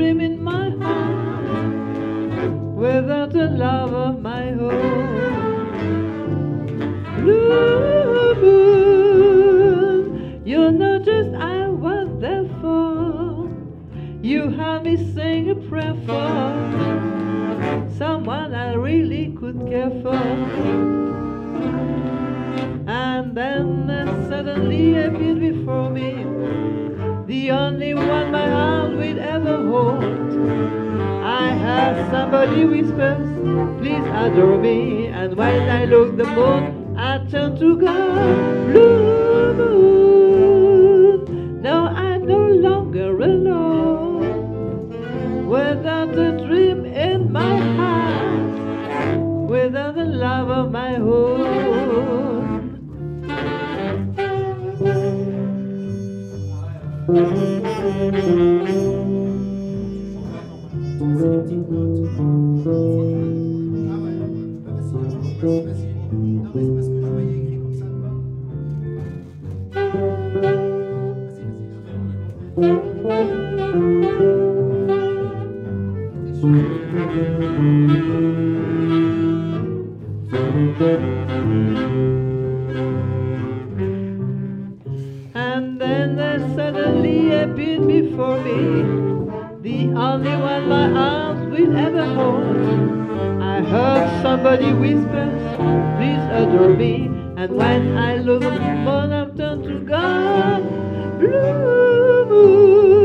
dream in my heart without the love of my own. Blue moon, you're not just I was there for. You had me sing a prayer for someone I really could care for. And then suddenly appeared before me, the only one my heart will ever hold. I heard somebody whispers, please adore me. And when I look the moon, I turn to God. Blue moon, now I'm no longer alone, without a dream in my heart, without the love of my own. And then there suddenly appeared before me, the only one my arms will ever hold. I heard somebody whisper, please adore me. And when I look upon, I turn to God. Blue moon,